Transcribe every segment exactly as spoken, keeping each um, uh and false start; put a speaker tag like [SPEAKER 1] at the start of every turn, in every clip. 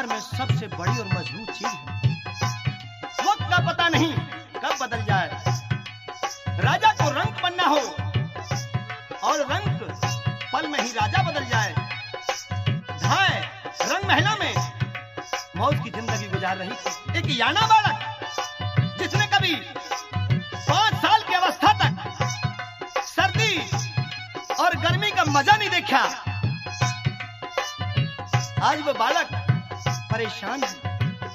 [SPEAKER 1] संसार में सबसे बड़ी और मजबूत चीज है। वक्त का पता नहीं कब बदल जाए। राजा को रंग बनना हो और रंग पल में ही राजा बदल जाए। धाय रंग महला में मौत की जिंदगी गुजार रही थी। एक याना बालक जिसने कभी पांच साल की अवस्था तक सर्दी और गर्मी का मजा नहीं देखा, आज वो बालक परेशान है।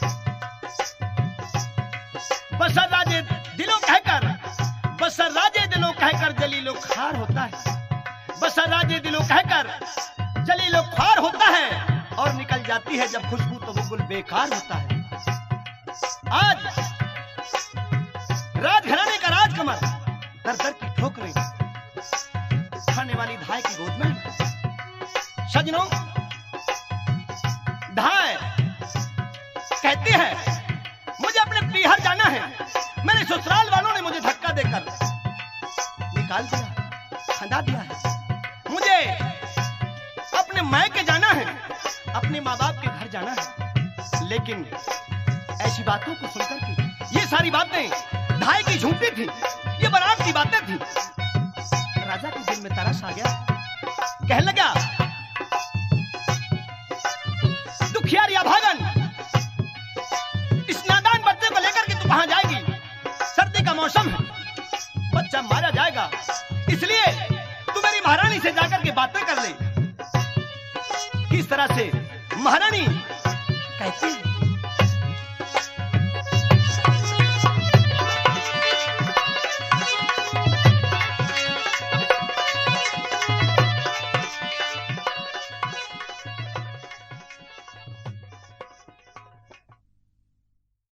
[SPEAKER 1] बसर राजे दिलों कहकर बसर राजे दिलों कहकर जलीलो खार होता है। बसर राजे दिलों कहकर जलीलो खार होता है और निकल जाती है जब खुशबू तो वो गुल बेकार होता है। आज राजघराने का राजकमल दर दर की ठोकरें खाने वाली धाय की गोद में। सजनों, धाय कहती है मुझे अपने पीहर जाना है। मेरे ससुराल वालों ने मुझे धक्का देकर निकाल दिया, खंदा दिया है। मुझे अपने मायके जाना है, अपने माँ बाप के घर जाना है। लेकिन ऐसी बातों को सुनकर के ये सारी बातें धाय की झूठी थी, ये बरात की बातें थी। राजा के दिल में तरस आ गया, कहने लगा दुखियार या भागन, इस नादान बच्चे को लेकर के तू कहां जाएगी? सर्दी का मौसम है, बच्चा मारा जाएगा, इसलिए तू मेरी महारानी से जाकर के बातें कर ले। किस तरह से महारानी कहती है